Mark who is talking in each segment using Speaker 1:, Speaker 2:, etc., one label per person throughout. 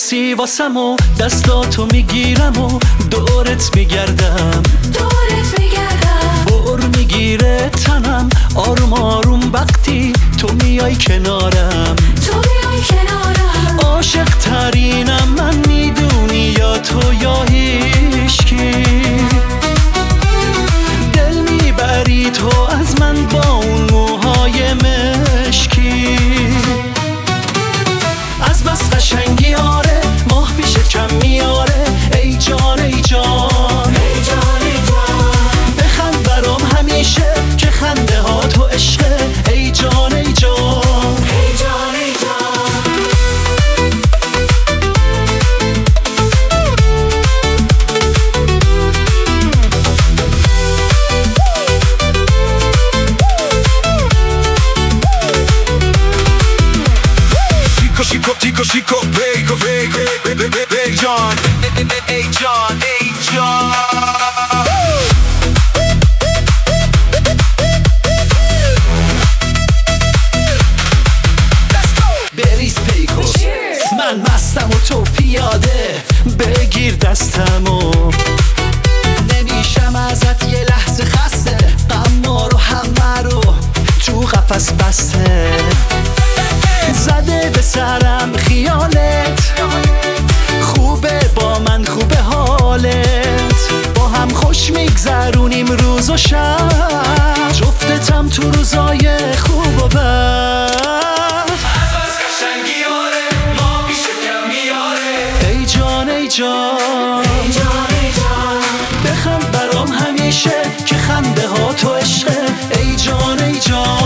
Speaker 1: میرقصی واسم و دستاتو میگیرم و دورت میگردم بر میگیره تنم آروم آروم وقتی تو میای کنارم عاشق ترینم من میدونی یا تو یا هیچکی دل میبری تو از من با اون موهای مشکی از بس قشنگی آره ماه پیش کم میاره ای جان ای جان بخند برام همیشه که خنده ها تو عشقه ای جان ای جان
Speaker 2: Chico, bacon, bacon, John, hey John, hey John.
Speaker 1: بریز پیکو من مستم و تو پیاده بگیر دستمو نمیشم ازت یه لحظه خسته غما رو همه رو تو قفس بسته زده به سرم خیالت خوبه با من خوبه حالت با هم خوش میگذرونیم روز و شب جفتتم تو روزای خوب و بد ای جان ای جان بخند برام همیشه که خنده ها تو عشقه ای جان ای جان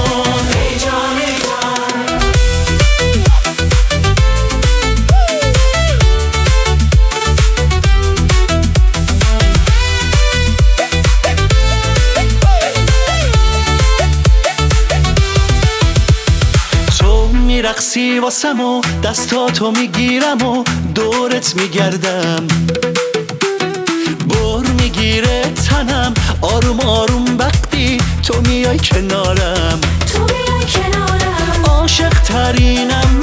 Speaker 1: میرقصی واسم و دستاتو میگیرم و دورت میگردم بر میگیره تنم آروم آروم وقتی تو میای کنارم عاشق ترینم